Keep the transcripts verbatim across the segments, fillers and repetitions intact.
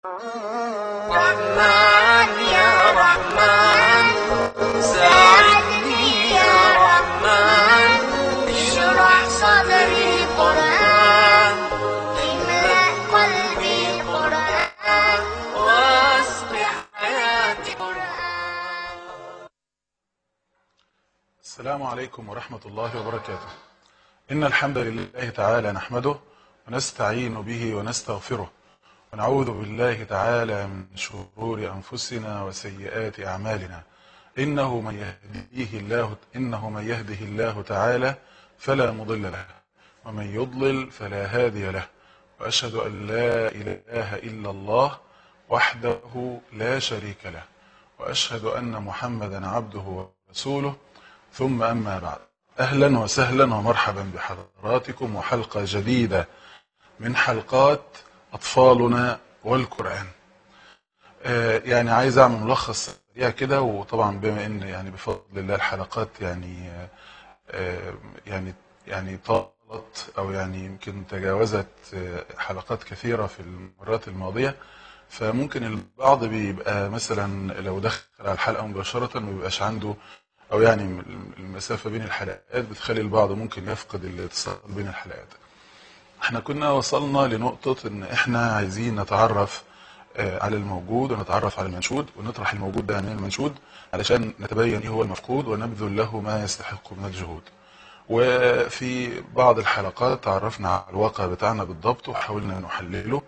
رحمن يا رحمن ساعدني يا رحمن اشرح صدري قرآن املأ قلبي قرآن واصبح حياتي قرآن. السلام عليكم ورحمة الله وبركاته. إن الحمد لله تعالى نحمده ونستعين به ونستغفره ونعوذ بالله تعالى من شرور أنفسنا وسيئات أعمالنا. إنه من يهديه الله إنه من يهده الله تعالى فلا مضل له ومن يضلل فلا هادي له، وأشهد أن لا إله إلا الله وحده لا شريك له، وأشهد أن محمدا عبده ورسوله، ثم أما بعد. أهلا وسهلا ومرحبا بحضراتكم وحلقة جديدة من حلقات أطفالنا والقرآن. آه يعني عايز أعمل ملخص سريع كده، وطبعا بما إن يعني بفضل الله الحلقات يعني آه يعني يعني طالت أو يعني يمكن تجاوزت آه حلقات كثيرة في المرات الماضية، فممكن البعض بيبقى مثلا لو دخل على الحلقة مباشرة ما بيبقاش عنده، أو يعني المسافة بين الحلقات بتخلي البعض ممكن يفقد الاتصال بين الحلقات. احنا كنا وصلنا لنقطة ان احنا عايزين نتعرف على الموجود ونتعرف على المنشود ونطرح الموجود ده من المنشود علشان نتبين ايه هو المفقود ونبذل له ما يستحق من الجهود. وفي بعض الحلقات تعرفنا على الواقع بتاعنا بالضبط وحاولنا نحلله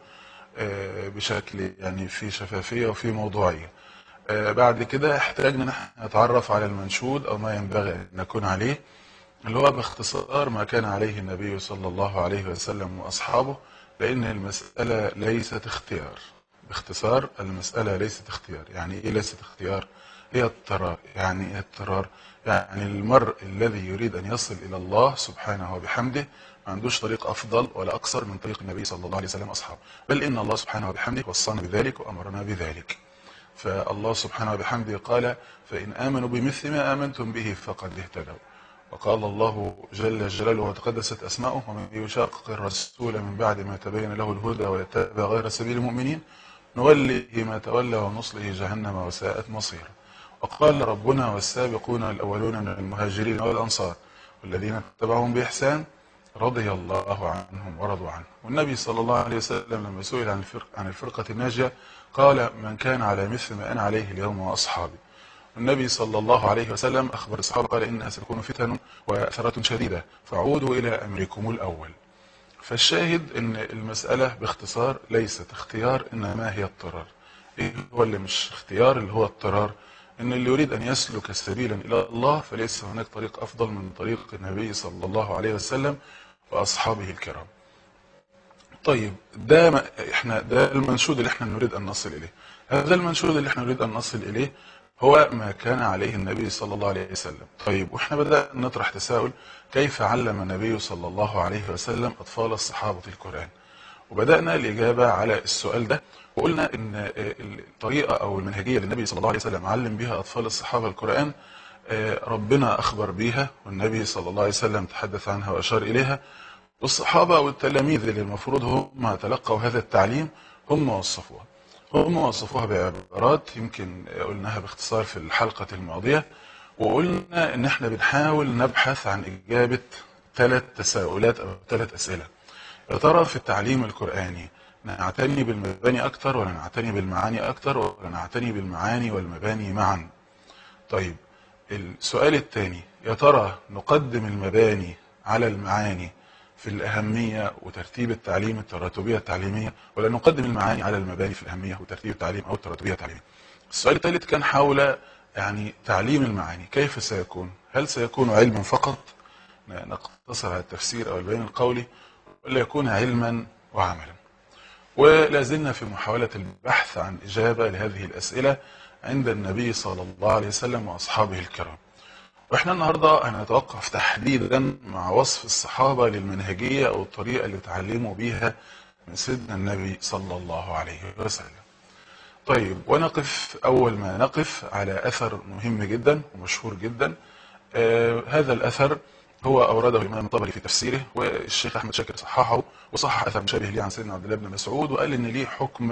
بشكل يعني في شفافية وفي موضوعية. بعد كده احتاجنا نحن نتعرف على المنشود او ما ينبغي ان نكون عليه، اللي هو باختصار ما كان عليه النبي صلى الله عليه وسلم واصحابه، لان المسألة ليست اختيار. باختصار المسألة ليست اختيار. يعني ايه ليست اختيار؟ هي اضطرار. يعني ايه اضطرار؟ يعني المرء الذي يريد ان يصل الى الله سبحانه وبحمده ما عندوش طريق افضل ولا اقصر من طريق النبي صلى الله عليه وسلم واصحابه، بل ان الله سبحانه وبحمده وصانا بذلك وامرنا بذلك. فالله سبحانه وبحمده قال: فإن آمنوا بمثل ما آمنتم به فقد اهتدوا. وقال الله جل جلاله وتقدست أسماؤه: ومن يشاقق الرسول من بعد ما تبين له الهدى ويتبع غير سبيل المؤمنين نوله ما تولى ونصله جهنم وساءت مصيرا. وقال ربنا: والسابقون الأولون من المهاجرين والأنصار والذين اتبعهم بإحسان رضي الله عنهم ورضوا عنه. والنبي صلى الله عليه وسلم لما سئل عن الفرق عن الفرقة الناجية قال: من كان على مثل ما أنا عليه اليوم وأصحابي. والنبي صلى الله عليه وسلم أخبر الصحابة قال: إنها ستكون فتن وأثرة شديدة فعودوا إلى أمركم الأول. فالشاهد إن المسألة باختصار ليست اختيار، إنما هي اضطرار. إيه هو اللي مش اختيار؟ اللي هو اضطرار. إن اللي يريد أن يسلك سبيلا إلى الله فليس هناك طريق أفضل من طريق النبي صلى الله عليه وسلم وأصحابه الكرام. طيب ده ما احنا ده المنشود اللي احنا نريد ان نصل اليه. هذا المنشود اللي احنا نريد ان نصل اليه هو ما كان عليه النبي صلى الله عليه وسلم. طيب واحنا بدأنا نطرح تساؤل: كيف علم النبي صلى الله عليه وسلم اطفال الصحابة القرآن؟ وبدأنا الإجابة على السؤال ده، وقلنا ان الطريقة او المنهجية اللي النبي صلى الله عليه وسلم علم بها اطفال الصحابة القرآن ربنا اخبر بيها، والنبي صلى الله عليه وسلم تحدث عنها واشار اليها، والصحابة والتلاميذ اللي المفروض هم تلقوا هذا التعليم هم وصفوها. هم وصفوها بعبارات يمكن قلناها باختصار في الحلقة الماضية، وقلنا ان احنا بنحاول نبحث عن اجابة ثلاث تساؤلات او ثلاث اسئلة. يا ترى في التعليم القرآني نعتني بالمباني اكتر ولا نعتني بالمعاني اكتر ولا نعتني بالمعاني والمباني معا؟ طيب السؤال الثاني: يا ترى نقدم المباني على المعاني في الأهمية وترتيب التعليم التراتبية التعليمية، ولا نقدم المعاني على المباني في الأهمية وترتيب التعليم أو التراتبية التعليمية؟ السؤال الثالث كان حول يعني تعليم المعاني كيف سيكون؟ هل سيكون علما فقط نقتصر على التفسير أو البيان القولي، ولا يكون علما وعملا؟ ولازلنا في محاولة البحث عن إجابة لهذه الأسئلة عند النبي صلى الله عليه وسلم وأصحابه الكرام. واحنا النهاردة هنتوقف تحديدا مع وصف الصحابة للمنهجية او الطريقة اللي تعلموا بيها من سيدنا النبي صلى الله عليه وسلم. طيب ونقف اول ما نقف على اثر مهم جدا ومشهور جدا. آه هذا الاثر هو اورده الامام الطبري في تفسيره، والشيخ احمد شاكر صححه وصحح اثر مشابه ليه عن سيدنا عبد الله بن مسعود، وقال ان ليه حكم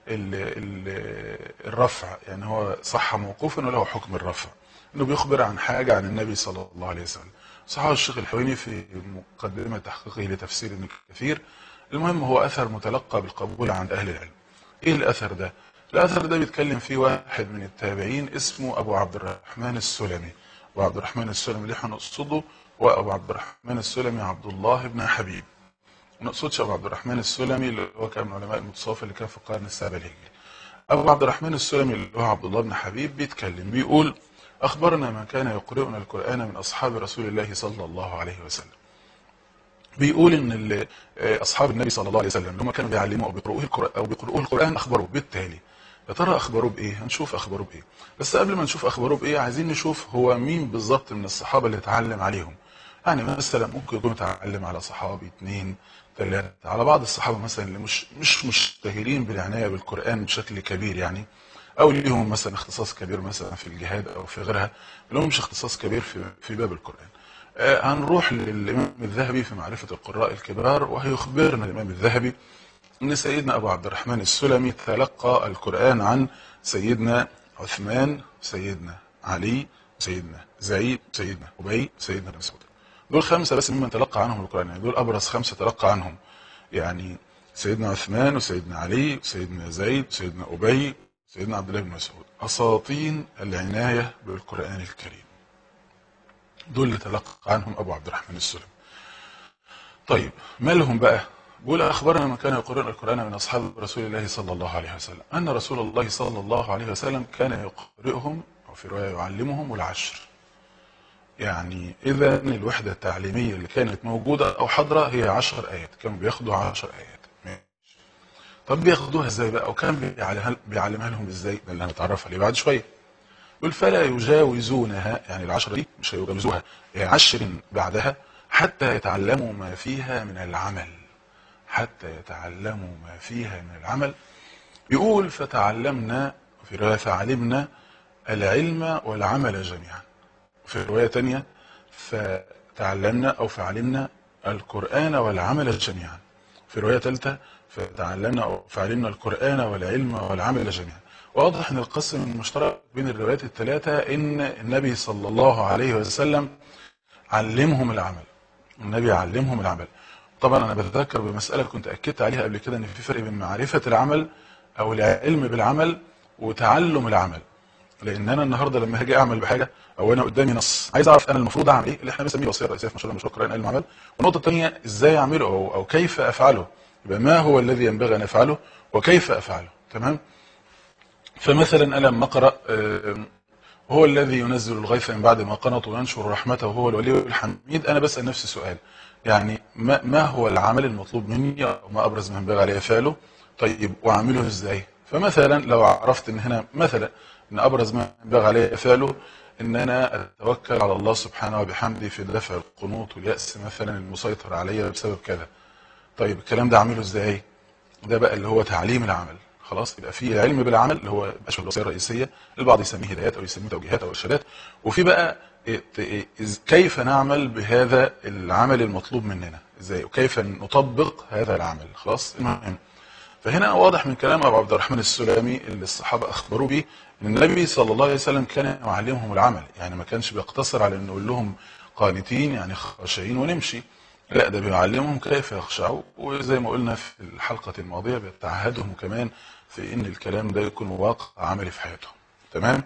ال ال الرفع، يعني هو صح موقوفا وله حكم الرفع، انه بيخبر عن حاجه عن النبي صلى الله عليه وسلم. صححه الشيخ الحويني في مقدمه تحقيقه لتفسير ابن كثير. المهم هو اثر متلقى بالقبول عند اهل العلم. ايه الاثر ده؟ الاثر ده بيتكلم فيه واحد من التابعين اسمه ابو عبد الرحمن السلمي. ابو عبد الرحمن السلمي اللي احنا نقصده هو ابو عبد الرحمن السلمي عبد الله بن حبيب. ما نقصدش ابو عبد الرحمن السلمي اللي هو كان من علماء المتصوف اللي كان في القرن السابع الهجري. ابو عبد الرحمن السلمي اللي هو عبد الله بن حبيب بيتكلم بيقول: اخبرنا من كان يقرئنا القران من اصحاب رسول الله صلى الله عليه وسلم. بيقول ان اصحاب النبي صلى الله عليه وسلم اللي هم كانوا بيعلموا او بيقرؤوه القران او بيقرؤوه القران اخبروا بالتالي. يا ترى اخبروا بايه؟ هنشوف اخبروا بايه. بس قبل ما نشوف اخبروا بايه عايزين نشوف هو مين بالظبط من الصحابه اللي اتعلم عليهم. يعني مثلا ممكن يكون اتعلم على صحابي اثنين ثلاثه، على بعض الصحابه مثلا اللي مش مش مشتهرين بالعنايه بالقران بشكل كبير، يعني او ليهم مثلا اختصاص كبير مثلا في الجهاد او في غيرها، لهمش اختصاص كبير في في باب القران. آه هنروح للامام الذهبي في معرفه القراء الكبار، وهيخبرنا الامام الذهبي ان سيدنا ابو عبد الرحمن السلمي تلقى القران عن سيدنا عثمان، سيدنا علي، سيدنا زيد، سيدنا ابي، سيدنا ابن مسعود. دول خمسه بس ممن تلقى عنهم القران، يعني دول ابرز خمسه تلقى عنهم، يعني سيدنا عثمان وسيدنا علي وسيدنا زيد وسيدنا ابي وسيدنا عبد الله بن مسعود، اساطين العنايه بالقران الكريم. دول اللي تلقى عنهم ابو عبد الرحمن السلمي. طيب مالهم بقى؟ بيقول: اخبرنا من كان يقرؤ القران من اصحاب رسول الله صلى الله عليه وسلم ان رسول الله صلى الله عليه وسلم كان يقرئهم، او في روايه يعلمهم العشر. يعني اذا الوحده التعليميه اللي كانت موجوده او حاضره هي عشر ايات، كانوا بياخدوا عشر ايات. ماشي. طب بياخدوها ازاي بقى؟ وكان بيعلمها لهم ازاي؟ ده اللي هنتعرف عليه بعد شويه. يقول: فلا يجاوزونها، يعني العشره دي مش هيجاوزوها، هي عشر بعدها حتى يتعلموا ما فيها من العمل. حتى يتعلموا ما فيها من العمل. يقول: فتعلمنا، في رواية فعلمنا العلم والعمل جميعا. في رواية تانية فتعلمنا أو فعلمنا القرآن والعمل جميعا. في رواية ثالثة فتعلمنا أو فعلمنا القرآن والعلم والعمل جميعا. واضح ان القسم المشترك بين الروايات الثلاثة ان النبي صلى الله عليه وسلم علمهم العمل. النبي علمهم العمل. طبعا انا بتذكر بمسألة كنت اكدت عليها قبل كده، ان في فرق بين معرفة العمل او العلم بالعمل وتعلم العمل. لان انا النهارده لما هاجي اعمل بحاجه او انا قدامي نص عايز اعرف انا المفروض اعمل ايه، اللي احنا بنسميه الوصيه الرئيسيه في مشروع مشروع القران علم العمل. والنقطه الثانيه ازاي اعمله او, أو كيف افعله. يبقى ما هو الذي ينبغي ان افعله وكيف افعله. تمام. فمثلا انا لما اقرا هو الذي ينزل الغيث من بعد ما قنطوا وينشر رحمته وهو الولي الحميد، انا بسال نفسي سؤال، يعني ما, ما هو العمل المطلوب مني او ما ابرز ما ينبغي علي فعله؟ طيب واعمله ازاي؟ فمثلا لو عرفت ان هنا مثلا ان ابرز ما ينبغي علي فعله ان انا اتوكل على الله سبحانه وبحمده في دفع القنوط واليأس مثلا المسيطر عليا بسبب كذا. طيب الكلام ده اعمله ازاي؟ ده بقى اللي هو تعليم العمل. خلاص يبقى في علم بالعمل اللي هو اشهر الوصيه الرئيسيه، البعض يسميه هدايات او يسميه توجيهات او ارشادات، وفي بقى كيف نعمل بهذا العمل المطلوب مننا ازاي وكيف نطبق هذا العمل. خلاص المهم، فهنا واضح من كلام ابو عبد الرحمن السلمي اللي الصحابه اخبروا به ان النبي صلى الله عليه وسلم كان يعلمهم العمل، يعني ما كانش بيقتصر على انه يقول لهم قانتين يعني خاشعين ونمشي، لا ده بيعلمهم كيف يخشعوا، وزي ما قلنا في الحلقه الماضيه بيتعهدهم كمان في ان الكلام ده يكون واقع عملي في حياتهم. تمام.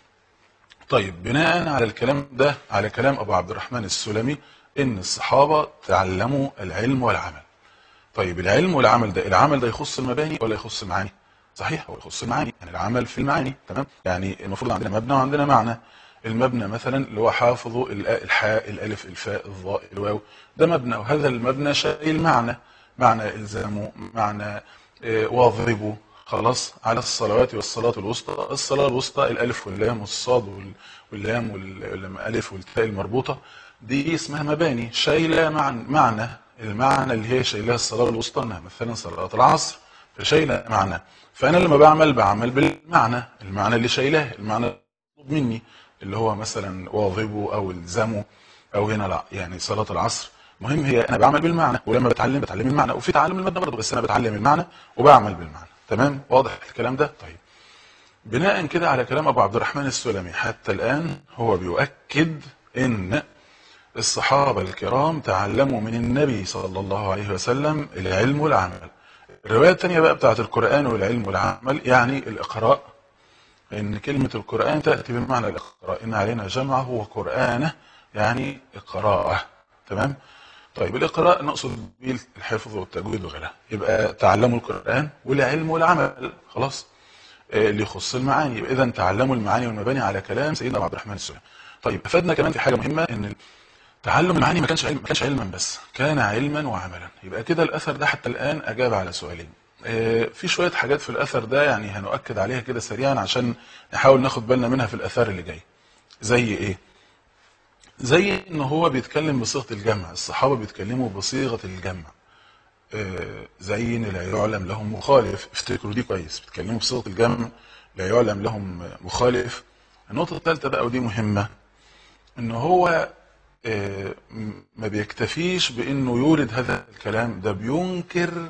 طيب بناء على الكلام ده، على كلام ابو عبد الرحمن السلمي، ان الصحابه تعلموا العلم والعمل. طيب العلم والعمل ده، العمل ده يخص المباني ولا يخص المعاني؟ صحيح هو يخص المعاني، يعني العمل في المعاني. تمام. يعني المفروض عندنا مبنى وعندنا معنى. المبنى مثلا اللي هو حافظه الحاء الالف الفاء الظاء الواو، ده مبنى، وهذا المبنى شايل معنى، معنى الزامه، معنى واظبه. خلاص على الصلوات والصلاه الوسطى، الصلاه الوسطى الالف واللام والصاد واللام والالف والتاء المربوطه، دي اسمها مباني شايله معنى, معنى المعنى اللي هي شايلها الصلاه الوسطى، انها مثلا صلاه العصر فشايله معنى. فانا لما بعمل بعمل بالمعنى، المعنى اللي شايلاه، المعنى المطلوب مني اللي هو مثلا واظبه او الزمه، او هنا لا يعني صلاه العصر. مهم هي انا بعمل بالمعنى، ولما بتعلم بتعلم المعنى، وفي تعلم المبنى برضه، بس انا بتعلم المعنى وبعمل بالمعنى. تمام؟ واضح الكلام ده؟ طيب بناء كده على كلام ابو عبد الرحمن السلمي حتى الان هو بيؤكد ان الصحابة الكرام تعلموا من النبي صلى الله عليه وسلم العلم والعمل. الرواية الثانية بقى بتاعت القرآن والعلم والعمل يعني الإقراء، إن كلمة القرآن تأتي بمعنى الإقراء، إن علينا جمعه وقرآنه يعني إقراءه. تمام؟ طيب الإقراء نقصد به الحفظ والتجويد وغيرها، يبقى تعلموا القرآن والعلم والعمل خلاص اللي يخص المعاني، يبقى إذا تعلموا المعاني والمباني على كلام سيدنا عبد الرحمن السلمي. طيب أفادنا كمان في حاجة مهمة، إن تعلم المعاني ما كانش علم ما كانش علما بس، كان علما وعملا. يبقى كده الاثر ده حتى الان اجاب على سؤالين. اه في شويه حاجات في الاثر ده يعني هنؤكد عليها كده سريعا عشان نحاول ناخد بالنا منها في الاثار اللي جاي. زي ايه؟ زي ان هو بيتكلم بصيغه الجمع، الصحابه بيتكلموا بصيغه الجمع. اه زي ان لا يعلم لهم مخالف، افتكروا دي كويس، بيتكلموا بصيغه الجمع لا يعلم لهم مخالف. النقطه الثالثه بقى ودي مهمه، ان هو ما بيكتفيش بانه يورد هذا الكلام، ده بينكر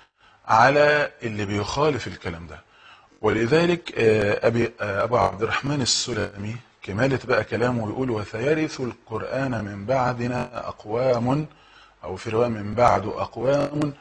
على اللي بيخالف الكلام ده. ولذلك أبي ابو عبد الرحمن السلمي كمالة بقى كلامه يقول وسيرث القرآن من بعدنا اقوام، او في رواية من بعد اقوام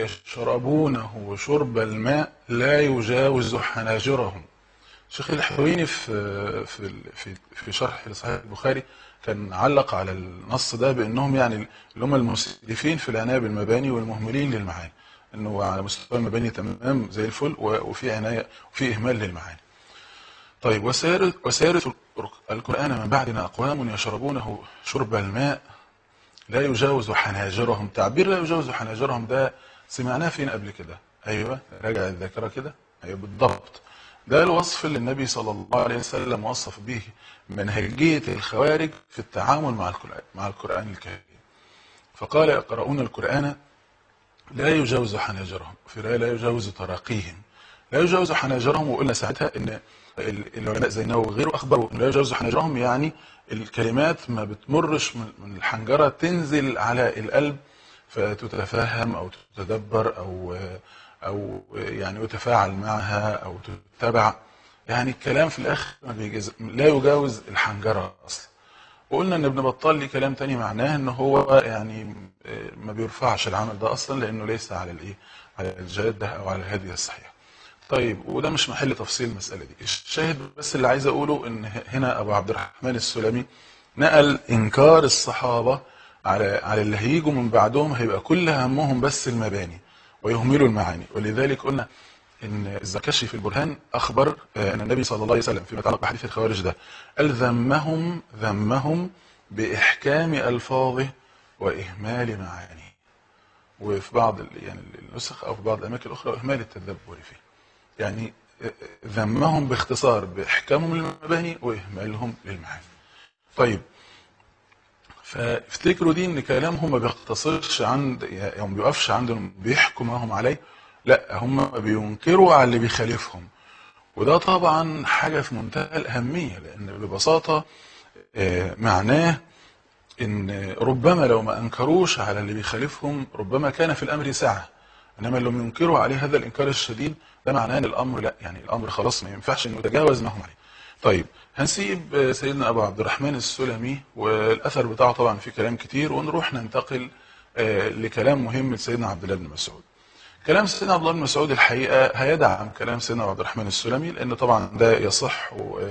يشربونه شرب الماء لا يجاوز حناجرهم. الشيخ الحويني في في في في شرح صحيح البخاري كان علق على النص ده بانهم يعني اللي هم المسرفين في العنايه بالمباني والمهملين للمعاني، انه على مستوى المباني تمام زي الفل وفي عنايه وفي اهمال للمعاني. طيب وسيرث القرآن من بعدنا اقوام يشربونه شرب الماء لا يجاوز حناجرهم. تعبير لا يجاوز حناجرهم ده سمعناه فين قبل كده؟ ايوه راجع الذاكره كده، ايوه بالضبط، ده الوصف اللي النبي صلى الله عليه وسلم وصف به منهجية الخوارج في التعامل مع القرآن مع القرآن الكريم. فقال يقرؤون القرآن لا يجاوز حناجرهم، في رواية لا يجاوز تراقيهم. لا يجاوز حناجرهم، وقلنا ساعتها ان العلماء زي النووي وغيره اخبروا ان لا يجاوز حناجرهم يعني الكلمات ما بتمرش من الحنجرة تنزل على القلب فتتفهم او تتدبر او او يعني يتفاعل معها او تتبع، يعني الكلام في الاخر ما بيجز... لا يجاوز الحنجره اصلا. وقلنا ان ابن بطال ليه كلام تاني معناه ان هو يعني ما بيرفعش العمل ده اصلا لانه ليس على الايه، على الجاده او على الهدي الصحيح. طيب وده مش محل تفصيل المساله دي، الشاهد بس اللي عايز اقوله ان هنا ابو عبد الرحمن السلمي نقل انكار الصحابه على على اللي هيجوا من بعدهم، هيبقى كل همهم بس المباني ويهملوا المعاني. ولذلك قلنا ان الزركشي في البرهان اخبر ان النبي صلى الله عليه وسلم فيما يتعلق بحديث الخوارج ده قال ذمهم ذمهم باحكام الفاظه واهمال معانيه، وفي بعض يعني النسخ او في بعض الاماكن الاخرى اهمال التدبر فيه. يعني ذمهم باختصار باحكامهم للمباني واهمالهم للمعاني. طيب فافتكروا دي ان كلامهم ما بيقتصرش عند يعني ما بيقفش عندهم بيحكوا ما هم عليه، لا هم بينكروا على اللي بيخالفهم. وده طبعا حاجه في منتهى الاهميه، لان ببساطه معناه ان ربما لو ما انكروش على اللي بيخالفهم ربما كان في الامر سعه، انما لو ينكروا عليه هذا الانكار الشديد ده معناه ان الامر لا، يعني الامر خلاص ما ينفعش انه يتجاوز ما هم عليه. طيب هنسيب سيدنا ابو عبد الرحمن السلمي والاثر بتاعه طبعا في كلام كتير، ونروح ننتقل لكلام مهم لسيدنا عبد الله بن مسعود. كلام سيدنا عبد الله بن مسعود الحقيقه هيدعم كلام سيدنا عبد الرحمن السلمي، لان طبعا ده يصح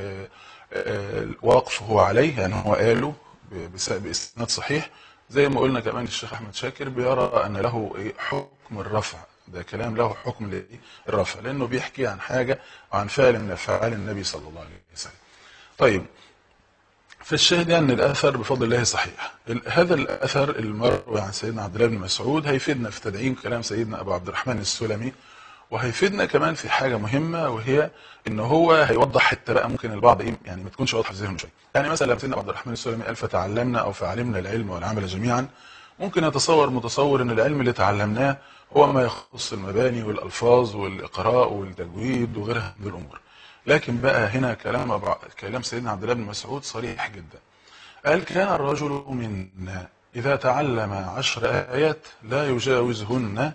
وقفه عليه، يعني هو قاله باسناد صحيح. زي ما قلنا كمان الشيخ احمد شاكر بيرى ان له حكم الرفع، ده كلام له حكم الرفع لانه بيحكي عن حاجه وعن فعل من افعال النبي صلى الله عليه وسلم. طيب فالشاهد يعني ان الاثر بفضل الله صحيح. هذا الاثر المروي عن سيدنا عبد الله بن مسعود هيفيدنا في تدعيم كلام سيدنا ابو عبد الرحمن السلمي، وهيفيدنا كمان في حاجه مهمه، وهي ان هو هيوضح حته بقى ممكن البعض ايه يعني ما تكونش واضحه في ذهنه شويه. يعني مثلا لما سيدنا عبد الرحمن السلمي قال فتعلمنا او فعلمنا العلم والعمل جميعا، ممكن يتصور متصور ان العلم اللي تعلمناه هو ما يخص المباني والالفاظ والاقراء والتجويد وغيرها من الامور. لكن بقى هنا كلام كلام سيدنا عبد الله بن مسعود صريح جدا. قال كان الرجل منا اذا تعلم عشر ايات لا يجاوزهن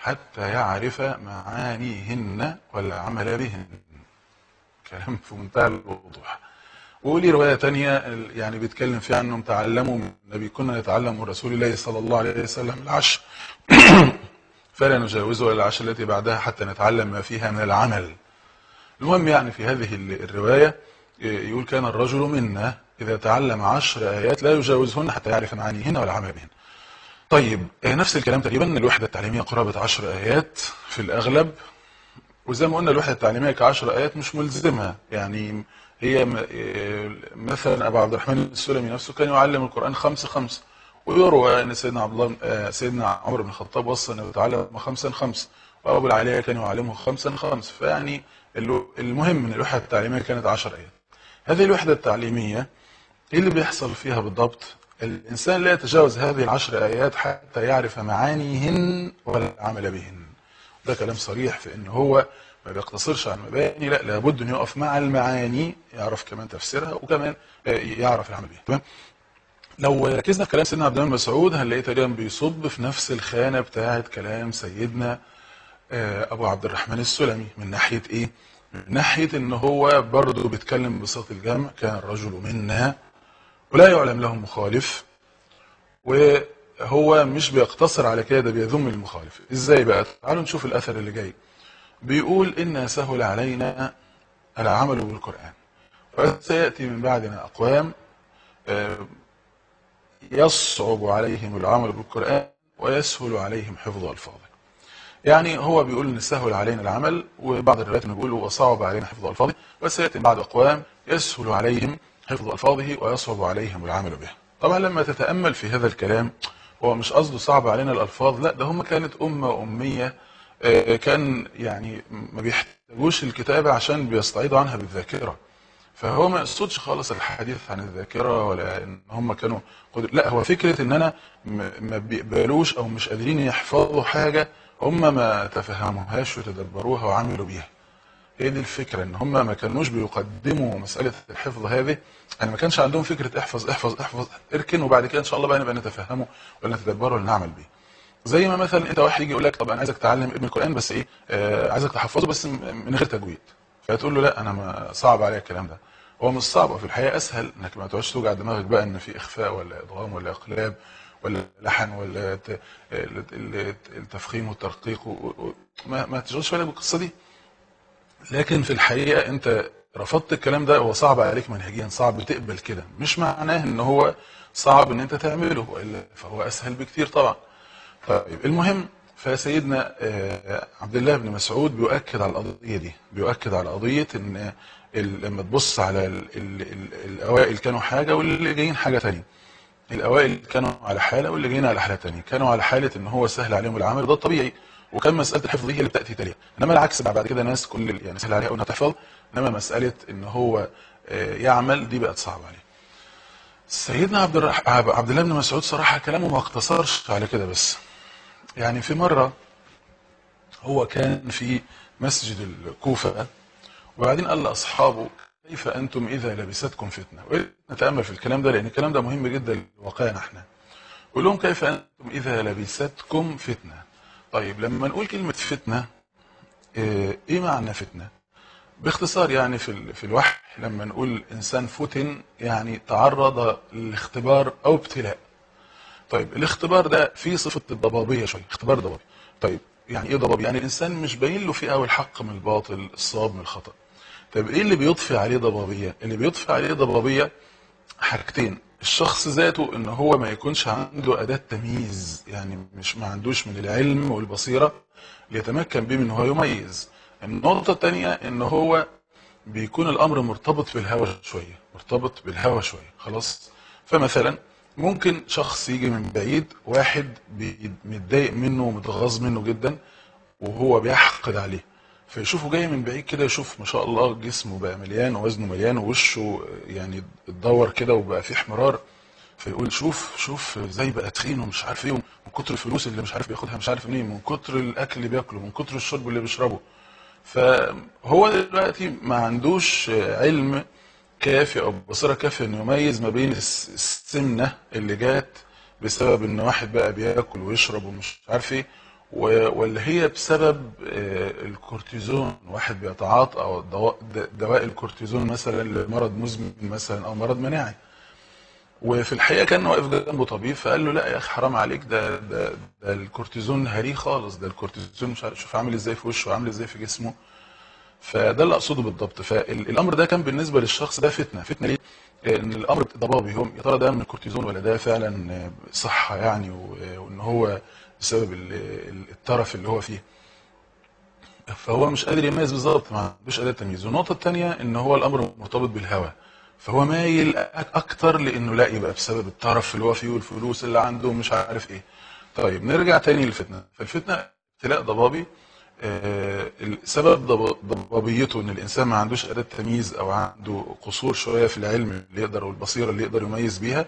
حتى يعرف معانيهن والعمل بهن. كلام في منتهى الوضوح. ولي رواية تانية يعني بيتكلم فيها انهم تعلموا من النبي، كنا نتعلم من رسول الله صلى الله عليه وسلم العشر فلا نجاوزه الى العشر التي بعدها حتى نتعلم ما فيها من العمل. المهم يعني في هذه الرواية يقول كان الرجل منا إذا تعلم عشر آيات لا يجاوزهن حتى يعرف معانيهن والعمل بهن. طيب نفس الكلام تقريبا، الوحدة التعليمية قرابة عشر آيات في الأغلب، وزي ما قلنا الوحدة التعليمية كعشر آيات مش ملزمة. يعني هي مثلا أبو عبد الرحمن السلمي نفسه كان يعلم القرآن خمس خمس، ويروى أن سيدنا عبد الله سيدنا عمر بن الخطاب وصى أنه يتعلم خمسا خمس، وأبو العالية كان يعلمه خمسا خمس. فيعني المهم ان الوحدة التعليمية كانت عشر آيات. هذه الوحدة التعليمية ايه اللي بيحصل فيها بالضبط؟ الإنسان لا يتجاوز هذه العشر آيات حتى يعرف معانيهن والعمل بهن. ده كلام صريح في ان هو ما بيقتصرش على المباني، لا لابد ان يقف مع المعاني، يعرف كمان تفسيرها وكمان يعرف العمل بها. تمام؟ لو ركزنا في كلام سيدنا عبد الله بن مسعود هنلاقيه تقريبا بيصب في نفس الخانة بتاعه كلام سيدنا ابو عبد الرحمن السلمي. من ناحية ايه؟ من ناحية ان هو برضه بيتكلم بصيغة الجمع، كان الرجل منا ولا يعلم له مخالف، وهو مش بيقتصر على كده، ده بيذم المخالف. ازاي بقى؟ تعالوا نشوف الاثر اللي جاي. بيقول إن سهل علينا العمل بالقرآن وسيأتي من بعدنا أقوام يصعب عليهم العمل بالقرآن ويسهل عليهم حفظ ألفاظه. يعني هو بيقول ان سهل علينا العمل، وبعض الروايات بيقول وصعب علينا حفظ ألفاظه، وسيأتي من بعد أقوام يسهل عليهم حفظ ألفاظه ويصعب عليهم العمل به. طبعا لما تتأمل في هذا الكلام هو مش قصده صعب علينا الألفاظ، لا ده هم كانت أمة أمية، كان يعني ما بيحتاجوش الكتابة عشان بيستعيضوا عنها بالذاكرة. فهو ما يقصدش خالص الحديث عن الذاكرة ولا ان هم كانوا قدر، لا هو فكرة ان انا ما بيقبلوش او مش قادرين يحفظوا حاجة هم ما تفهموهاش وتدبروها وعملوا بيها. هي دي الفكرة، ان هم ما كانوش بيقدموا مسألة الحفظ هذه، يعني ما كانش عندهم فكرة احفظ احفظ احفظ اركن وبعد كده ان شاء الله بقى نبقى نتفهمه ولا نتدبره ولا نعمل بيه. زي ما مثلا انت واحد يجي يقول لك طب انا عايزك تعلم ابن القرآن بس ايه آه عايزك تحفظه بس من غير تجويد، فتقول له لا انا ما صعب عليا الكلام ده. هو مش صعب، في الحقيقة اسهل انك ما تقعدش توجع دماغك بقى ان في اخفاء ولا ادغام ولا اقلاب ولا لحن ولا التفخيم والترقيق، ما ما تشغلش بالك بالقصه دي. لكن في الحقيقه انت رفضت الكلام ده، هو صعب عليك منهجيا، صعب تقبل كده، مش معناه ان هو صعب ان انت تعمله، والا فهو اسهل بكتير طبعا. طيب المهم، فسيدنا عبد الله بن مسعود بيؤكد على القضيه دي، بيؤكد على قضيه ان لما تبص على ال ال ال الاوائل كانوا حاجه واللي جايين حاجه ثانيه. الاوائل كانوا على حاله واللي جايين على حاله ثانيه، كانوا على حاله ان هو سهل عليهم العمل، ده الطبيعي، وكان مساله الحفظ هي اللي بتاتي تاليه. انما العكس بعد كده ناس كل يعني سهل عليها انها تحفظ، انما مساله ان هو يعمل دي بقت صعبه عليه. سيدنا عبد الرح... عبد الله بن مسعود صراحه كلامه ما اقتصرش على كده بس. يعني في مره هو كان في مسجد الكوفه وبعدين قال لاصحابه كيف انتم اذا لبستكم فتنه. نتامل في الكلام ده لان الكلام ده مهم جدا لواقعنا احنا. قول لهم كيف انتم اذا لبستكم فتنه. طيب لما نقول كلمه فتنه ايه معنى فتنه؟ باختصار يعني في في الوحي لما نقول انسان فتن يعني تعرض لاختبار او ابتلاء. طيب الاختبار ده فيه صفه الضبابيه شويه، اختبار ضبابي. طيب يعني ايه ضبابي؟ يعني الانسان مش باين له فيه قوي الحق من الباطل، الصواب من الخطا. طيب ايه اللي بيضفي عليه ضبابيه؟ اللي بيضفي عليه ضبابيه حاجتين، الشخص ذاته ان هو ما يكونش عنده اداه تمييز، يعني مش ما عندوش من العلم والبصيره ليتمكن بيه من هو يميز. النقطه الثانيه ان هو بيكون الامر مرتبط بالهوى شويه، مرتبط بالهوى شويه خلاص. فمثلا ممكن شخص يجي من بعيد، واحد متضايق منه ومتغاظ منه جدا وهو بيحقد عليه، فيشوفه جاي من بعيد كده، يشوف ما شاء الله جسمه بقى مليان ووزنه مليان ووشه يعني اتدور كده وبقى فيه احمرار، فيقول شوف شوف ازاي بقى تخين ومش عارف ايه، من كتر الفلوس اللي مش عارف بياخدها مش عارف منين، من كتر الاكل اللي بياكله، من كتر الشرب اللي بيشربه. فهو دلوقتي ما عندوش علم كافي او بصيره كافيه انه يميز ما بين السمنه اللي جات بسبب ان واحد بقى بياكل ويشرب ومش عارف ايه، ولا هي بسبب الكورتيزون، واحد بيتعاطى او دواء, دواء الكورتيزون مثلا لمرض مزمن مثلا او مرض مناعي. وفي الحقيقه كان واقف جنبه طبيب فقال له لا يا اخي حرام عليك، ده ده, ده الكورتيزون هريه خالص، ده الكورتيزون مش عارف شوف عامل ازاي في وشه وعامل ازاي في جسمه. فده اللي اقصده بالضبط. فالامر ده كان بالنسبه للشخص ده فتنه. فتنه ليه؟ ان الامر ضبابي، هم يا ترى ده من الكورتيزون ولا ده فعلا صحه يعني، وان هو بسبب الترف اللي هو فيه. فهو مش قادر يميز بالظبط، ما عندوش اداه تمييز. والنقطه الثانيه ان هو الامر مرتبط بالهوى، فهو مايل اكتر لانه لا يبقى بسبب الترف اللي هو فيه والفلوس اللي عنده مش عارف ايه. طيب نرجع تاني للفتنه. فالفتنه ابتلاء ضبابي، آه سبب ضبابيته ان الانسان ما عندوش اداه تمييز او عنده قصور شويه في العلم اللي يقدر والبصيره اللي يقدر يميز بيها،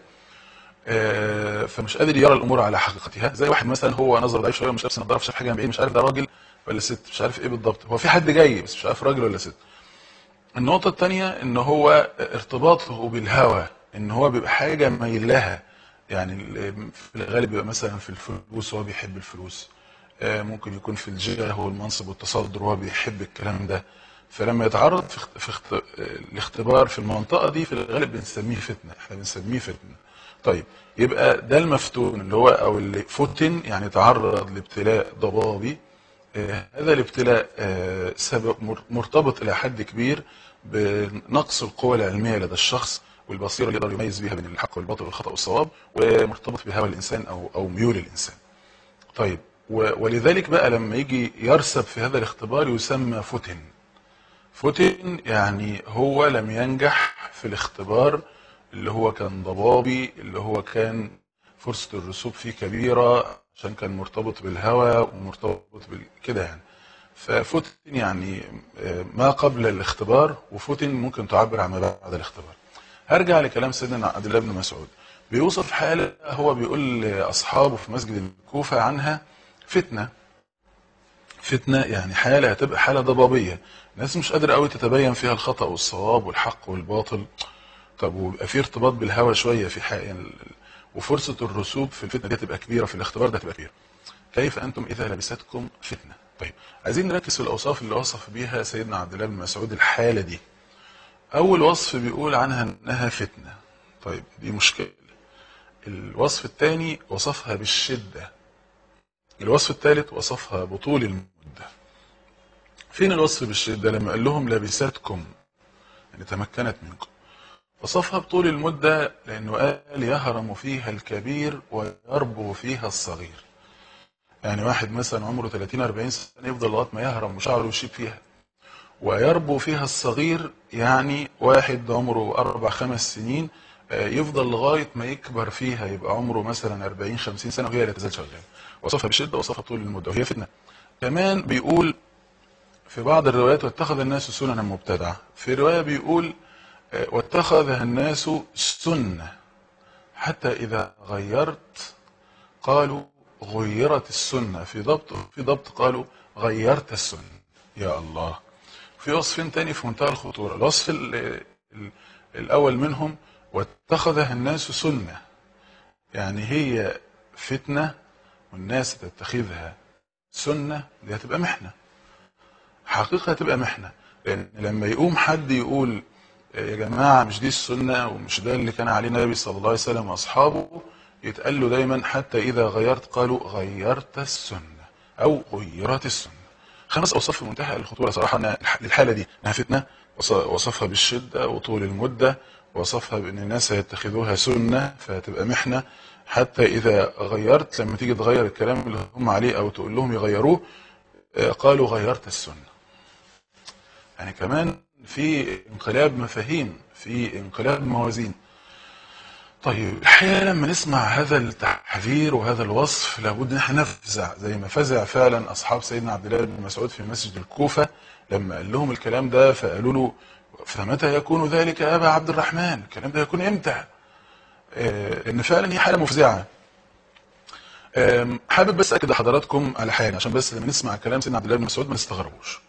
آه فمش قادر يرى الامور على حقيقتها. زي واحد مثلا هو نظر ضعيف شويه، مش لابس نظاره، شاف حاجه من بعيد مش عارف ده راجل ولا ست، مش عارف ايه بالضبط، هو في حد جاي بس مش عارف راجل ولا ست. النقطه الثانيه ان هو ارتباطه بالهوى، ان هو بيبقى حاجه مايل لها، يعني في الغالب بيبقى مثلا في الفلوس، هو بيحب الفلوس، ممكن يكون في الجاه والمنصب والتصدر وهو بيحب الكلام ده. فلما يتعرض في في الاختبار في المنطقه دي في الغالب بنسميه فتنه، احنا بنسميه فتنه. طيب يبقى ده المفتون اللي هو او اللي فتن، يعني تعرض لابتلاء ضبابي. آه هذا الابتلاء آه سبب مرتبط الى حد كبير بنقص القوى العلميه لدى الشخص والبصيره اللي يقدر يميز بيها بين الحق والباطل والخطا والصواب، ومرتبط بهوى الانسان او او ميول الانسان. طيب ولذلك بقى لما يجي يرسب في هذا الاختبار يسمى فتن. فتن يعني هو لم ينجح في الاختبار اللي هو كان ضبابي، اللي هو كان فرصة الرسوب فيه كبيرة عشان كان مرتبط بالهوى ومرتبط بالكده يعني. ففتن يعني ما قبل الاختبار، وفتن ممكن تعبر عن ما بعد الاختبار. هرجع لكلام سيدنا عبد الله بن مسعود، بيوصف حالة هو بيقول لأصحابه في مسجد الكوفة عنها فتنة. فتنة يعني حالة هتبقى حالة ضبابية، الناس مش قادرة قوي تتبين فيها الخطأ والصواب والحق والباطل. طب ويبقى في ارتباط بالهوى شوية في حق، وفرصة الرسوب في الفتنة دي تبقى كبيرة، في الاختبار ده تبقى كبيرة. كيف أنتم إذا لبستكم فتنة؟ طيب عايزين نركز في الأوصاف اللي وصف بيها سيدنا عبد الله بن مسعود الحالة دي. أول وصف بيقول عنها أنها فتنة. طيب دي مشكلة. الوصف الثاني وصفها بالشدة. الوصف الثالث وصفها بطول المدة. فين الوصف بالشدة؟ لما قال لهم لبستكم يعني تمكنت منكم. وصفها بطول المدة لأنه قال يهرم فيها الكبير ويربو فيها الصغير. يعني واحد مثلا عمره ثلاثين أربعين سنة يفضل لغاية ما يهرم وشعره يشيب فيها. ويربو فيها الصغير يعني واحد عمره أربع خمس سنين يفضل لغاية ما يكبر فيها، يبقى عمره مثلا أربعين خمسين سنة وهي لا تزال شغالة. وصفها بشدة وصفها طول المدة وهي فتنة. كمان بيقول في بعض الروايات واتخذ الناس سننا مبتدعة، في رواية بيقول واتخذها الناس سنة حتى إذا غيرت قالوا غيرت السنة، في ضبط في ضبط قالوا غيرت السنة. يا الله. في وصفين تاني في منتهى الخطورة. الوصف الأول منهم واتخذها الناس سنة، يعني هي فتنة والناس تتخذها سنة، دي هتبقى محنة، حقيقة هتبقى محنة. لأن لما يقوم حد يقول يا جماعة مش دي السنة ومش ده اللي كان عليه النبي صلى الله عليه وسلم وأصحابه، يتقال له دايما حتى إذا غيرت قالوا غيرت السنة أو غيرت السنة. خمس أوصاف في منتهى الخطورة صراحة للحالة دي، إنها فتنة، وصفها بالشدة وطول المدة، وصفها بأن الناس هيتخذوها سنة فهتبقى محنة، حتى إذا غيرت لما تيجي تغير الكلام اللي هم عليه أو تقول لهم يغيروه قالوا غيرت السنة. يعني كمان في انقلاب مفاهيم، في انقلاب موازين. طيب الحقيقة لما نسمع هذا التحذير وهذا الوصف لابد ان احنا نفزع زي ما فزع فعلا اصحاب سيدنا عبد الله بن مسعود في مسجد الكوفة لما قال لهم الكلام ده، فقالوا له فمتى يكون ذلك يا ابا عبد الرحمن؟ الكلام ده يكون امتى؟ لان فعلا هي حالة مفزعة. حابب بس اكد لحضراتكم على حاجة عشان بس لما نسمع كلام سيدنا عبد الله بن مسعود ما نستغربوش.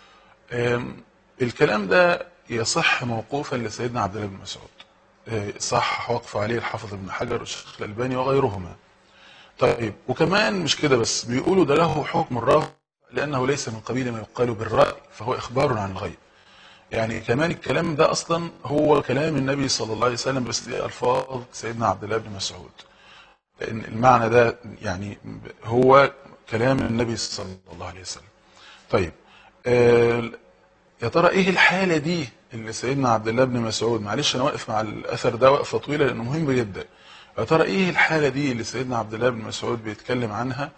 الكلام ده يصح موقوفا لسيدنا عبد الله بن مسعود، صح وقف عليه الحافظ ابن حجر والشيخ الألباني وغيرهما. طيب وكمان مش كده بس، بيقولوا ده له حكم الرفع لأنه ليس من قبيل ما يقال بالرأي، فهو إخبار عن الغيب. يعني كمان الكلام ده أصلا هو كلام النبي صلى الله عليه وسلم، بس دي ألفاظ سيدنا عبد الله بن مسعود، لأن المعنى ده يعني هو كلام النبي صلى الله عليه وسلم. طيب آه يا ترى ايه الحالة دي اللي سيدنا عبد الله بن مسعود، معلش انا واقف مع الاثر ده وقفة طويلة لانه مهم جدا، يا ترى ايه الحالة دي اللي سيدنا عبد الله بن مسعود بيتكلم عنها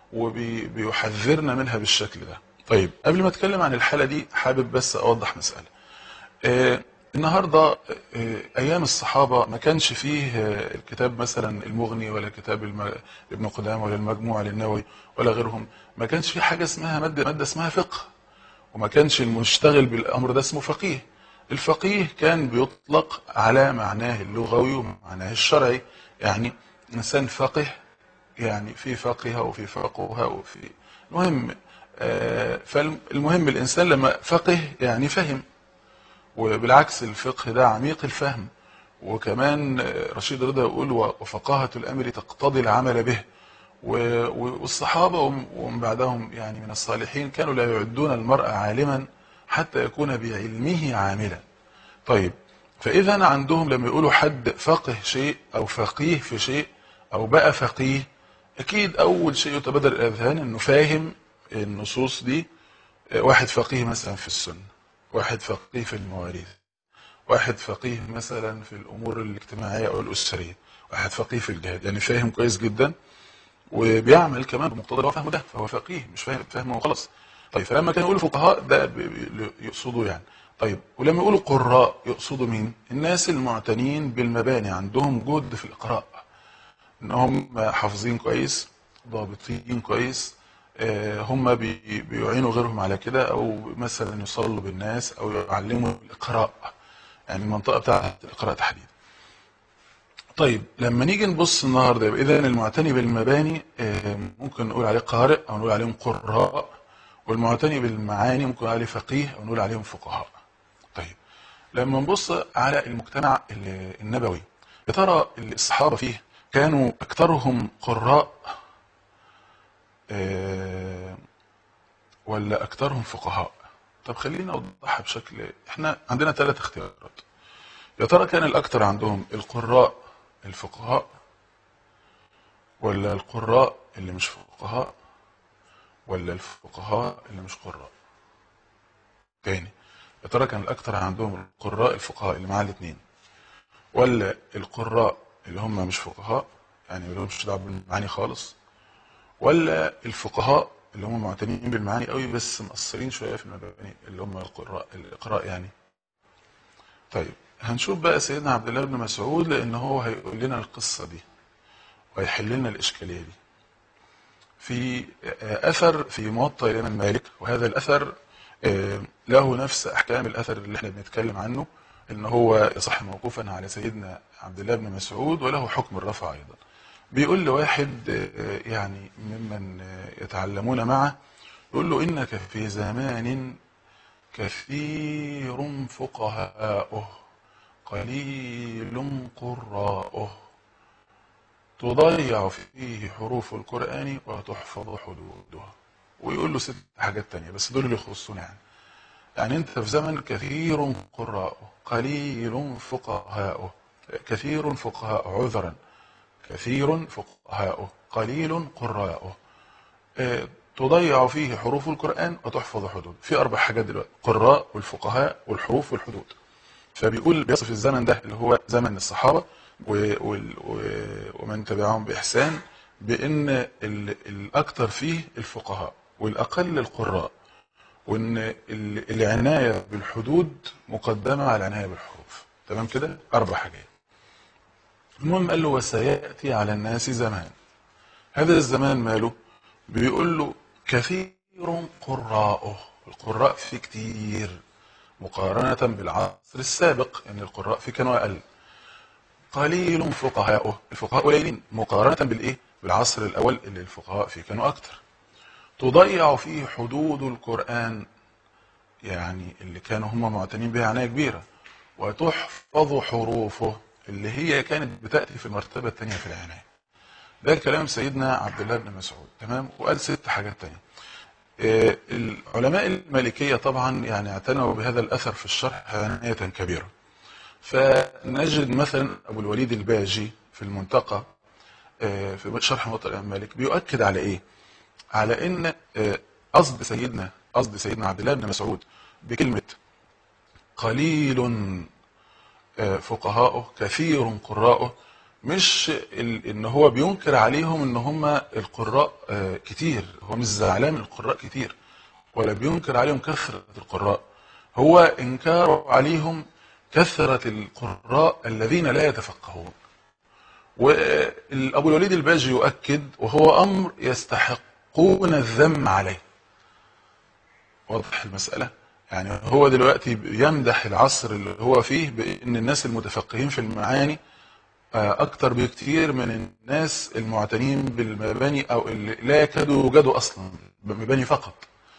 وبيحذرنا منها بالشكل ده؟ طيب قبل ما اتكلم عن الحالة دي حابب بس اوضح مسألة. آه النهاردة آه ايام الصحابة ما كانش فيه آه الكتاب مثلا المغني ولا كتاب الم... ابن قدامة ولا المجموع للنووي ولا غيرهم، ما كانش فيه حاجة اسمها مادة مادة اسمها فقه، وما كانش المشتغل بالامر ده اسمه فقيه. الفقيه كان بيطلق على معناه اللغوي ومعناه الشرعي، يعني انسان فقه يعني في فقه وفي فقه وفي المهم آه فالمهم الانسان لما فقه يعني فهم، وبالعكس الفقه ده عميق الفهم. وكمان رشيد رضا يقول وفقاهة الامر تقتضي العمل به. والصحابة ومن بعدهم يعني من الصالحين كانوا لا يعدون المرء عالما حتى يكون بعلمه عاملا. طيب فإذا عندهم لما يقولوا حد فقه شيء أو فقيه في شيء أو بقى فقيه، أكيد أول شيء يتبادر الأذهان أنه فاهم النصوص دي. واحد فقيه مثلا في السنة، واحد فقيه في المواريث، واحد فقيه مثلا في الأمور الاجتماعية أو الأسرية، واحد فقيه في الجهاد، يعني فاهم كويس جدا وبيعمل كمان بمقتضى فهمه ده، فهو فقيه مش فاهم فهمه وخلاص. طيب فلما كانوا يقولوا فقهاء ده يقصدوا يعني. طيب ولما يقولوا قراء يقصدوا مين؟ الناس المعتنين بالمباني، عندهم جهد في الإقراء، انهم حافظين كويس، ضابطين كويس، هم بيعينوا غيرهم على كده، او مثلا يصلوا بالناس او يعلموا الإقراء، يعني المنطقة بتاعت الإقراء تحديدا. طيب لما نيجي نبص النهارده يبقى اذا المعتني بالمباني ممكن نقول عليه قارئ او نقول عليهم قراء، والمعتني بالمعاني ممكن نقول عليه فقيه او نقول عليهم فقهاء. طيب لما نبص على المجتمع النبوي، يا ترى الصحابه فيه كانوا اكثرهم قراء ولا اكثرهم فقهاء؟ طب خلينا اوضحها بشكل، احنا عندنا ثلاث اختيارات. يا ترى كان الاكثر عندهم القراء الفقهاء، ولا القراء اللي مش فقهاء، ولا الفقهاء اللي مش قراء؟ تاني، يا ترى كان الاكثر عندهم القراء الفقهاء اللي معاه الاثنين، ولا القراء اللي هم مش فقهاء يعني ما لهمش دعوه بالمعاني خالص، ولا الفقهاء اللي هم معتنين بالمعاني قوي بس مقصرين شويه في المباني اللي هم القراء الاقراء يعني؟ طيب هنشوف بقى سيدنا عبد الله بن مسعود، لان هو هيقول لنا القصه دي وهيحل لنا الاشكاليه دي في اثر في موطأ الامام مالك. وهذا الاثر له نفس احكام الاثر اللي احنا بنتكلم عنه، ان هو يصح موقوفا على سيدنا عبد الله بن مسعود وله حكم الرفع ايضا. بيقول لواحد يعني ممن يتعلمون معه، يقول له انك في زمان كثير فقهاؤه قليل قراؤه تضيع فيه حروف القرآن وتحفظ حدودها. ويقول له ست حاجات تانية بس دول اللي يخصون يعني. يعني انت في زمن كثير قراؤه قليل فقهاؤه، كثير فقهاء عذرا كثير فقهاؤه قليل قراؤه، اه تضيع فيه حروف القرآن وتحفظ حدود. في أربع حاجات دلوقتي: قراء والفقهاء والحروف والحدود. فبيقول بيصف الزمن ده اللي هو زمن الصحابة ومن تبعهم بإحسان بأن الأكثر فيه الفقهاء والأقل القراء، وأن العناية بالحدود مقدمة على العناية بالحروف. تمام كده؟ أربع حاجات. المهم قال له وسيأتي على الناس زمان، هذا الزمان ماله؟ بيقول له كثير قراءه، القراء فيه كتير مقارنة بالعصر السابق، ان القراء فيه كانوا اقل. قليل فقهاؤه، الفقهاء قليلين مقارنة بالايه؟ بالعصر الاول اللي الفقهاء فيه كانوا اكتر. تضيع فيه حدود القرآن، يعني اللي كانوا هم معتنين بها عناية كبيرة. وتحفظ حروفه اللي هي كانت بتأتي في المرتبة الثانية في العناية. ده كلام سيدنا عبد الله بن مسعود، تمام. وقال ست حاجات تانية. آه، العلماء المالكية طبعا يعني اعتنوا بهذا الأثر في الشرح عناية كبيرة. فنجد مثلا أبو الوليد الباجي في المنتقى آه، في شرح موطأ الإمام مالك بيؤكد على إيه؟ على إن آه، قصد سيدنا قصد سيدنا عبد الله بن مسعود بكلمة قليل آه، فقهاؤه كثير قراءه، مش ال- ان هو بينكر عليهم ان هم القراء آه، كتير، هو مش زعلان من القراء كتير ولا بينكر عليهم كثرة القراء، هو انكاره عليهم كثرة القراء الذين لا يتفقهون. وابو الوليد الباجي يؤكد وهو امر يستحقون الذم عليه. واضح المسألة؟ يعني هو دلوقتي يمدح العصر اللي هو فيه بان الناس المتفقهين في المعاني اكتر بكتير من الناس المعتنين بالمباني او اللي لا يكادوا يوجدوا اصلا بمباني فقط،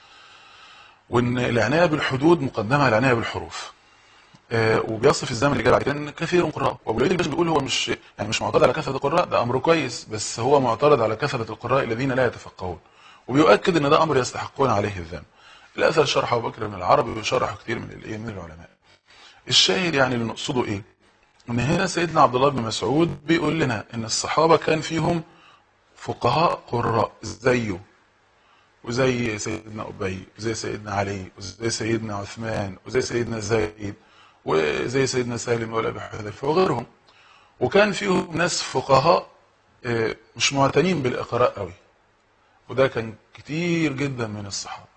وان العنايه بالحدود مقدمه على العنايه بالحروف. آه وبيصف الزمن اللي جاي بعد كده كثير قراء. وابو الوليد الباجي بيقول هو مش يعني مش معترض على كثره القراء، ده امر كويس، بس هو معترض على كثره القراء الذين لا يتفقهون، وبيؤكد ان ده امر يستحقون عليه الذم. الاثر شرحه ابو بكر بن العربي وشرحه كتير من الايه من العلماء. الشاهد يعني اللي نقصده ايه؟ ان هنا سيدنا عبد الله بن مسعود بيقول لنا ان الصحابه كان فيهم فقهاء قراء زيه، وزي سيدنا ابي وزي سيدنا علي وزي سيدنا عثمان وزي سيدنا زيد وزي سيدنا سالم ولا ابي حذيفه وغيرهم. وكان فيهم ناس فقهاء آه، مش معتنين بالاقراء قوي، وده كان كتير جدا من الصحابه،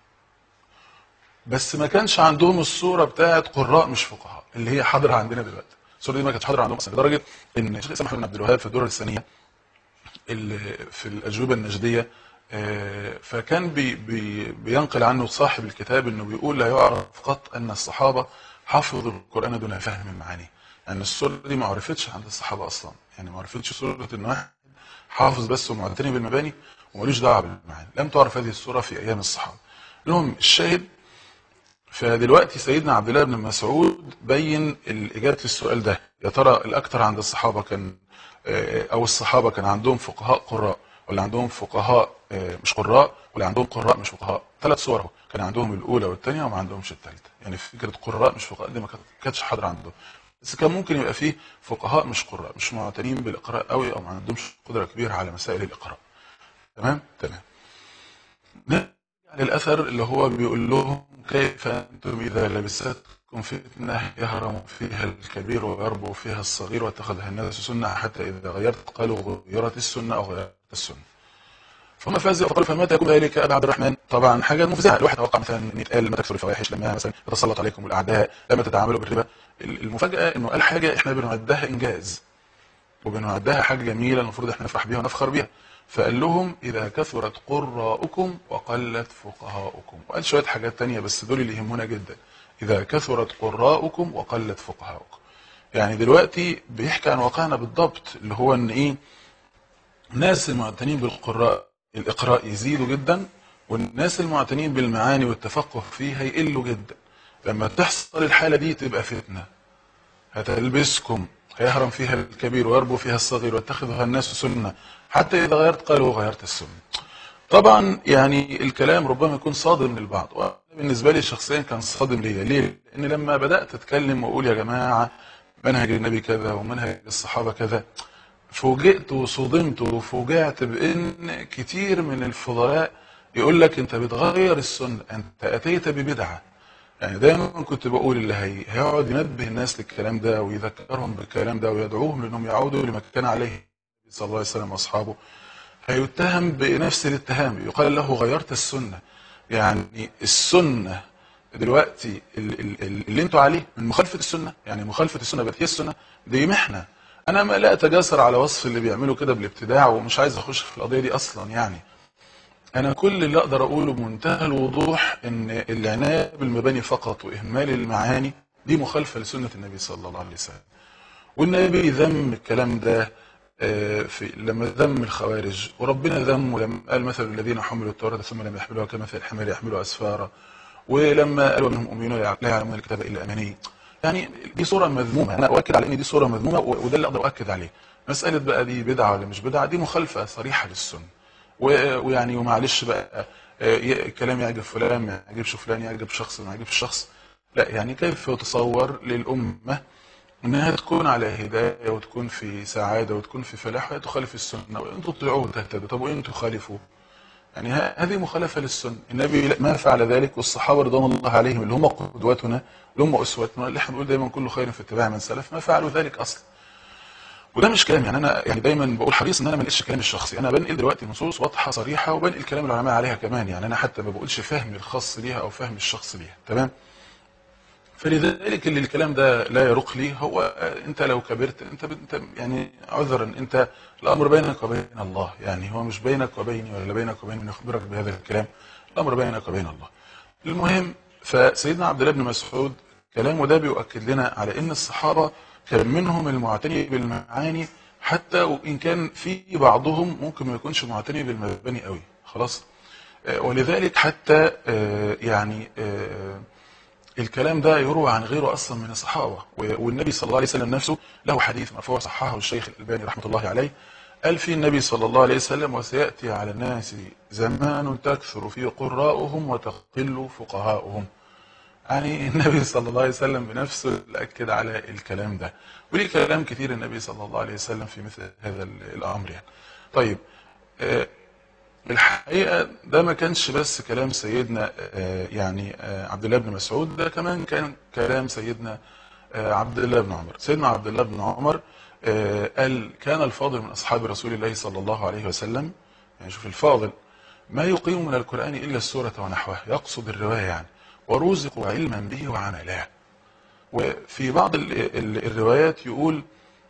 بس ما كانش عندهم الصوره بتاعت قراء مش فقهاء اللي هي حاضره عندنا دلوقتي. الصوره دي ما كانتش حاضره عندهم اصلا، لدرجه ان الشيخ الاسلام محمد بن عبد الوهاب في الدوره الثانيه اللي في الاجوبه النجديه آه، فكان بي بي بينقل عنه صاحب الكتاب انه بيقول لا يعرف قط ان الصحابه حفظوا القران دون فهم معانيه. يعني الصوره دي ما عرفتش عند الصحابه اصلا، يعني ما عرفتش صوره ان واحد حافظ بس ومعتني بالمباني ومالوش دعوه بالمعاني، لم تعرف هذه الصوره في ايام الصحابه. المهم الشاهد، فدلوقتي سيدنا عبد الله بن مسعود بين الاجابه السؤال ده، يا ترى الاكثر عند الصحابه كان او الصحابه كان عندهم فقهاء قراء ولا عندهم فقهاء مش قراء ولا عندهم قراء مش فقهاء؟ ثلاث صور اهو، كان عندهم الاولى والثانيه وما عندهمش الثالثه. يعني فكره قراء مش فقهاء دي ما كانتش حاضره عندهم، بس كان ممكن يبقى فيه فقهاء مش قراء، مش معتنين بالاقراء قوي او ما عندهمش قدره كبيره على مسائل الاقراء. تمام تمام. نرجع للاثر اللي هو بيقول لهم كيف انتم اذا لبستكم فتنه يهرم فيها الكبير ويربو فيها الصغير واتخذها الناس سنه حتى اذا غيرت قالوا غيرت السنه او غيرت السنه. فهم فازوا فقالوا فمتى يكون ذلك ابا عبد الرحمن؟ طبعا حاجه مفزعه، الواحد توقع مثلا ان يتقال لما تكثر الفواحش، لما مثلا يتسلط عليكم الاعداء، لما تتعاملوا بالربا. المفاجاه انه قال حاجه احنا بنعدها انجاز وبنعدها حاجه جميله المفروض احنا نفرح بيها ونفخر بيها. فقال لهم اذا كثرت قراءكم وقلت فقهاؤكم، وقال شويه حاجات تانية بس دول اللي يهمونا جدا. اذا كثرت قراءكم وقلت فقهاؤكم، يعني دلوقتي بيحكي عن واقعنا بالضبط، اللي هو ان ايه، الناس المعتنين بالقراء الاقراء يزيدوا جدا، والناس المعتنين بالمعاني والتفقه فيها يقلوا جدا. لما تحصل الحاله دي تبقى فتنه هتلبسكم، هيهرم فيها الكبير ويربو فيها الصغير واتخذها الناس سنه حتى اذا غيرت قالوا غيرت السنه. طبعا يعني الكلام ربما يكون صادم للبعض، وانا بالنسبه لي شخصيا كان صادم ليا. ليه؟ لان لما بدات اتكلم واقول يا جماعه منهج النبي كذا ومنهج الصحابه كذا، فوجئت وصدمت وفوجعت بان كتير من الفضلاء يقول لك انت بتغير السنه، انت اتيت ببدعه. يعني دايما كنت بقول اللي هي هيقعد ينبه الناس للكلام ده ويذكرهم بالكلام ده ويدعوهم لانهم يعودوا لما كان عليه النبي صلى الله عليه وسلم واصحابه، هيتهم بنفس الاتهام، يقال له غيرت السنه. يعني السنه دلوقتي اللي انتوا عليه من مخالفه السنه، يعني مخالفه السنه بقت هي السنه، دي محنه. انا ما لا اتجاسر على وصف اللي بيعملوا كده بالابتداع، ومش عايز اخش في القضيه دي اصلا. يعني انا كل اللي اقدر اقوله بمنتهى الوضوح ان العنايه بالمباني فقط واهمال المعاني دي مخالفه لسنه النبي صلى الله عليه وسلم. والنبي ذم الكلام ده في لما ذم الخوارج، وربنا ذم لما قال مثل الذين حملوا التوراة ثم لم يحملوها كمثل الحمار يحمل اسفارا، ولما قال ومنهم اميون لا يعلمون الكتاب الا اماني. يعني دي صوره مذمومه، انا اؤكد على ان دي صوره مذمومه، وده اللي اقدر اؤكد عليه. مساله بقى دي بدعه ولا مش بدعه، دي مخالفه صريحه للسنه، ويعني ومعلش بقى كلام يعجب فلان ما يعجبش فلان، يعجب شخص ما يعجبش شخص، لا. يعني كيف يتصور للامه انها تكون على هدايه وتكون في سعاده وتكون في فلاح وهي تخالف السنه؟ وان تطيعوه تهتدوا، طب وان تخالفوه؟ يعني هذه مخالفه للسنه. النبي ما فعل ذلك، والصحابه رضوان الله عليهم اللي هم قدوتنا اللي هم اسوتنا اللي احنا بنقول دايما كل خير في اتباع من سلف، ما فعلوا ذلك اصلا. وده مش كلام، يعني انا يعني دايما بقول حريص ان انا ما انقلش كلامي الشخصي، انا بنقل دلوقتي نصوص واضحه صريحه وبنقل كلام العلماء عليها كمان، يعني انا حتى ما بقولش فهم الخاص ليها او فهم الشخص ليها، تمام؟ فلذلك اللي الكلام ده لا يرق لي، هو انت لو كبرت انت انت يعني عذرا، انت الامر بينك وبين الله، يعني هو مش بينك وبيني ولا بينك وبين من يخبرك بهذا الكلام، الامر بينك وبين الله. المهم، فسيدنا عبد الله بن مسعود كلامه ده بيؤكد لنا على ان الصحابه كان منهم المعتني بالمعاني، حتى وان كان في بعضهم ممكن ما يكونش معتني بالمباني قوي، خلاص. ولذلك حتى يعني الكلام ده يروى عن غيره اصلا من الصحابه، والنبي صلى الله عليه وسلم نفسه له حديث مرفوع صححه الشيخ الالباني رحمه الله عليه، قال فيه النبي صلى الله عليه وسلم: وسياتي على الناس زمان تكثر فيه قراؤهم وتقل فقهاؤهم. يعني النبي صلى الله عليه وسلم بنفسه اللي اكد على الكلام ده، وليه كلام كثير النبي صلى الله عليه وسلم في مثل هذا الامر يعني. طيب، آه الحقيقه ده ما كانش بس كلام سيدنا آه يعني آه عبد الله بن مسعود، ده كمان كان كلام سيدنا آه عبد الله بن عمر. سيدنا عبد الله بن عمر آه قال: كان الفاضل من اصحاب رسول الله صلى الله عليه وسلم، يعني شوف الفاضل، ما يقيم من القران الا السوره ونحوها، يقصد الروايه يعني، ورزقوا علما به وعملا. وفي بعض الروايات يقول: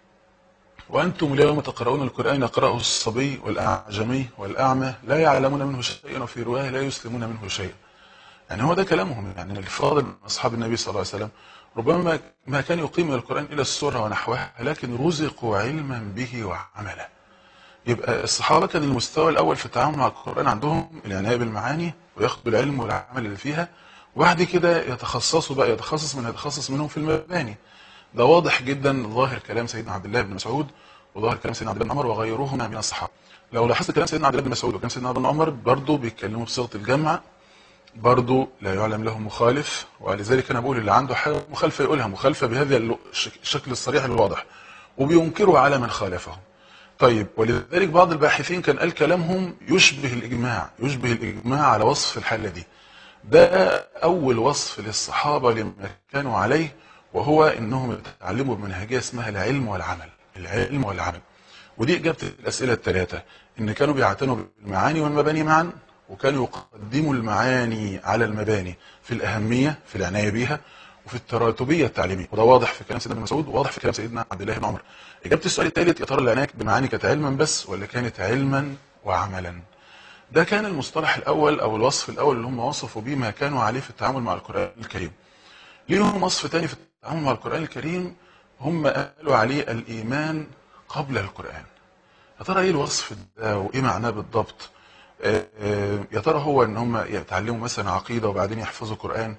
وأنتم اليوم تقرؤون القرآن يقرأه الصبي والأعجمي والأعمى لا يعلمون منه شيئا، وفي رواية لا يسلمون منه شيئا. يعني هو ده كلامهم، يعني الفاضل من أصحاب النبي صلى الله عليه وسلم ربما ما كان يقيم القرآن إلى السورة ونحوها، لكن رزقوا علما به وعملا. يبقى الصحابة كان المستوى الأول في التعامل مع القرآن عندهم العناية بالمعاني وياخدوا العلم والعمل اللي فيها، وبعد كده يتخصصوا بقى، يتخصص من يتخصص منهم في المباني. ده واضح جدا ظاهر كلام سيدنا عبد الله بن مسعود وظاهر كلام سيدنا عبد الله بن عمر وغيرهما من الصحابه. لو لاحظت كلام سيدنا عبد الله بن مسعود وكلام سيدنا عبد الله بن عمر برضه بيتكلموا بصيغه الجمع، برضه لا يعلم له مخالف، ولذلك انا بقول اللي عنده حاجه مخالفه يقولها مخالفه بهذا الشكل الصريح الواضح، وبينكروا على من خالفهم. طيب، ولذلك بعض الباحثين كان قال كلامهم يشبه الاجماع، يشبه الاجماع على وصف الحاله دي. ده اول وصف للصحابه لما كانوا عليه، وهو انهم يتعلموا بمنهجيه اسمها العلم والعمل، العلم والعمل. ودي اجابه الاسئله الثلاثه، ان كانوا بيعتنوا بالمعاني والمباني معا، وكانوا يقدموا المعاني على المباني في الاهميه في العنايه بيها وفي التراتبيه التعليميه، وده واضح في كلام سيدنا ابن مسعود وواضح في كلام سيدنا عبد الله بن عمر. اجابه السؤال الثالث، يا ترى العنايه بالمعاني كانت علما بس ولا كانت علما وعملا؟ ده كان المصطلح الاول او الوصف الاول اللي هم وصفوا بيه ما كانوا عليه في التعامل مع القران الكريم. ليهم وصف ثاني في التعامل مع القران الكريم، هم قالوا عليه الايمان قبل القران. يا ترى ايه الوصف ده وايه معناه بالضبط؟ آآ آآ يا ترى هو ان هم يتعلموا مثلا عقيده وبعدين يحفظوا قران؟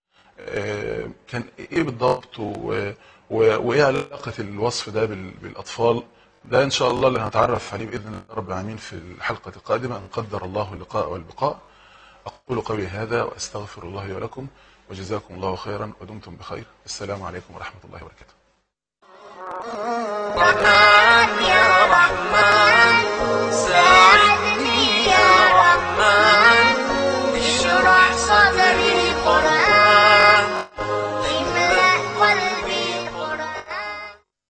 كان ايه بالضبط؟ وايه علاقه الوصف ده بالاطفال؟ ده ان شاء الله اللي هنتعرف عليه باذن الله رب العالمين في الحلقه القادمه ان قدر الله اللقاء والبقاء. اقول قولي هذا واستغفر الله لي ولكم، وجزاكم الله خيرا ودمتم بخير. السلام عليكم ورحمه الله وبركاته. رحمن يا رحمن